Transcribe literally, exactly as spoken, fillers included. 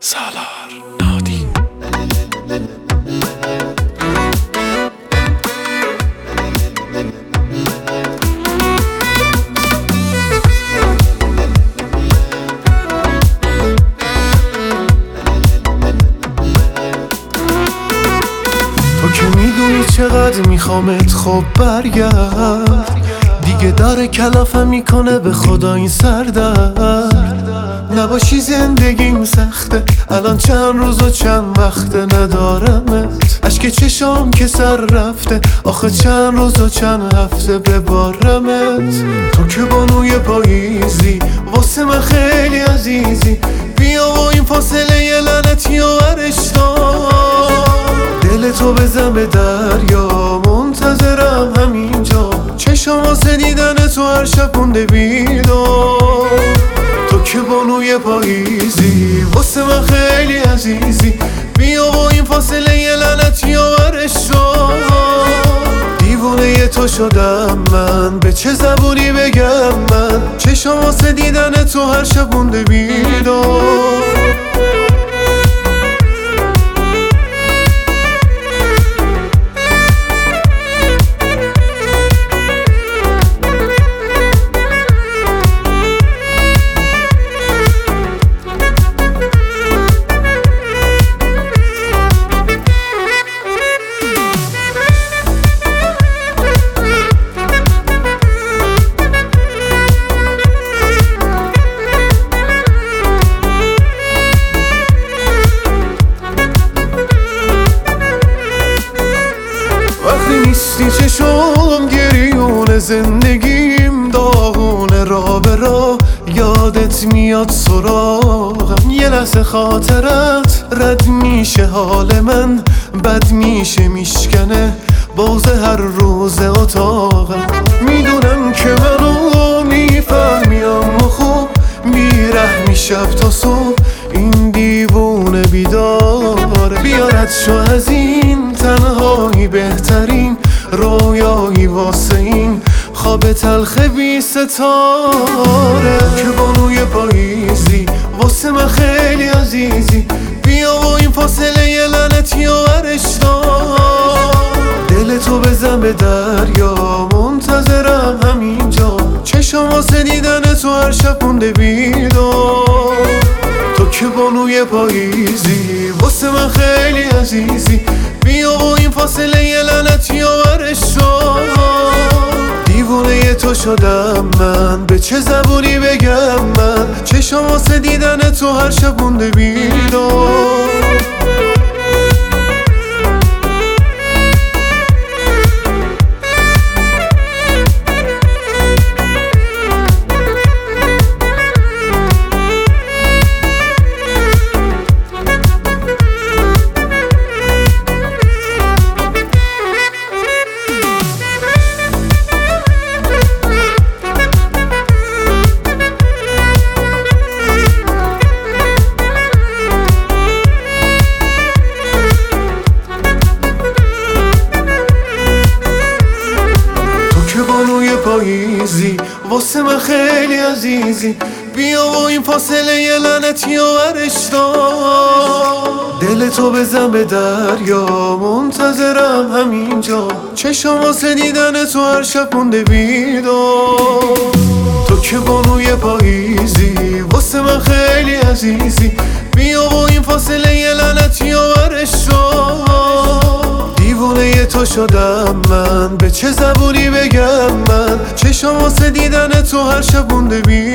سالار نادی. تو که میدونی چقدر میخوامت، خب برگرد دیگه. داره کلافم میکنه به خدا این سردرد. نباشی زندگیم سخته، الان چند روز و چند وقته ندارمت. اشک چشام که سر رفته، آخه چند روز و چند هفته ببارمت. تو که بانوی پاییزی، واسه من خیلی عزیزی. بیا و این فاصله یه لعنتی و ورش دار. دل تو بزن به دریا، منتظرم همینجا. چشم واسه دیدن تو هر شب مونده بیدار. تو که بانوی پاییزی، واسه من خیلی عزیزی. بیا و این فاصله یه لعنتی و ورش دار. دیوونه تو شدم من، به چه زبونی بگم من. چشم واسه دیدن تو هر شب مونده بیدار. نیستی چشم گریون، زندگیم داغونه. را به را یادت میاد سراغم. یه لحظه خاطرت رد میشه، حال من بد میشه، میشکنه باز هر روز اتاقم. میدونم که منو میفهمی، اما خوب بیرحمی. شب تا صبح این دیوونه بیداره. بیارد شو از این تنهایی، بهترین رویایی واسه این خواب تلخ بی ستاره. که بانوی پاییزی، واسه من خیلی عزیزی. بیا و این فاصله یه لعنتی و ورش دار. دل تو بزن به دریا، منتظرم همینجا. چشم واسه دیدن تو هر شب مونده بیدار. تو که بانوی پاییزی، واسه من خیلی عزیزی. بیا و این فاصله یه لعنتی و ورش دار. دیوونه تو شدم من، به چه زبونی بگم من. چشم واسه دیدن تو هر شب مونده بیدار. پاییزی، واسه من خیلی عزیزی. بیا و این فاصله یه لعنتی و ورش دار. دل تو بزن به دریا، منتظرم همینجا. چشم واسه دیدن تو هر شب مونده بیدار. تو که بانوی پاییزی، واسه من خیلی عزیزی. بیا و این فاصله یه لعنتی و ورش دار. دیوونه تو شدم من، به چه زبونی بگم من. چشم واسه دیدن تو هر شب مونده بیدار.